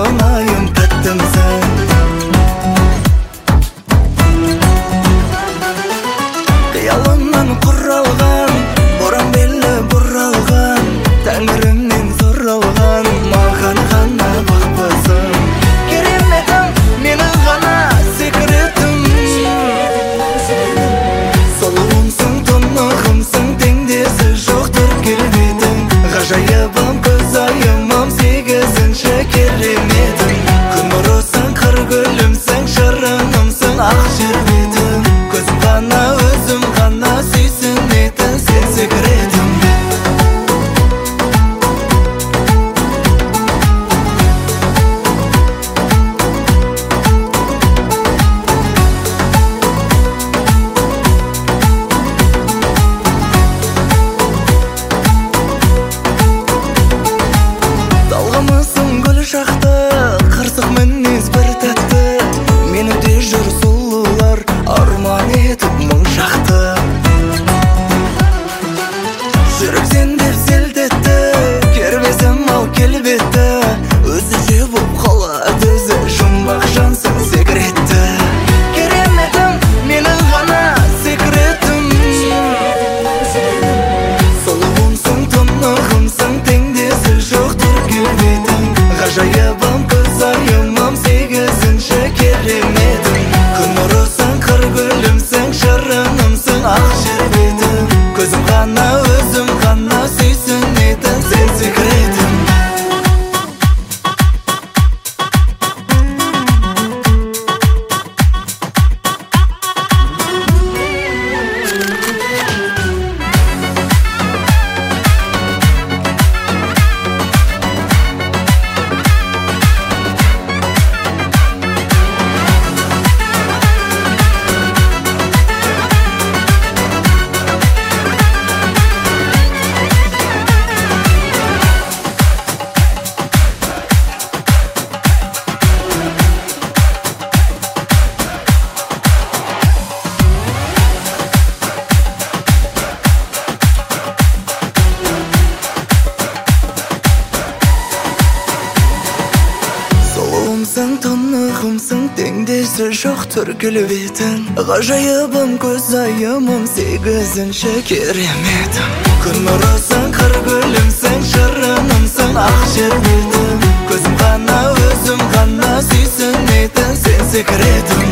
Аңайым тәттімсің. Қиялымнан құралған, боран белі бұралған, тәңірімнен сұралған, маған ғана бақпысың. Кереметім, менің ғана секретім. Сұлуымсың, тұнығымсың, теңдесі жоқтыр келбетің. Ғажайыбым, көзайымым, сегізінші кереметім. Күн нұрысың, қыр гүлімсің, шырынымсың, ақ жер бетім. Көзім ғана, өзім ғана сүйсінетін сен секретім. Талғамысың гүл шақты, қырсық мінез бір тәтті. Меніде жүр сұлулар, арман етіп мың шақты. Жүрек сен деп селт етті, кербезім ал келбетті. Өзі боп қалады өзі, жұмбақ жансың секретті. Кереметім, менің ғана секретім. Сұлуымсың, тұнығымсың, теңдесі жоқтыр келбетің. Ғажайыбым, көзайымым, сегізінші кереметім. Күн нұрысың, қыр гүлімсің, шырынымсың, ақ жер бетім. Көзім ғана, өзім ғана сүйсінетін сен секретім. Сұлуымсың, тұнығымсың, теңдесі жоқтыр келбетің. Ғажайыбым, көзайымым, сегізінші кереметім. Күн нұрысың, қыр гүлімсің, шырынымсың, ақ жер бетім. Көзім ғана, өзім ғана сүйсінетін сен секретім.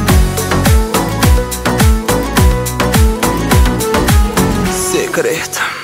Секретім.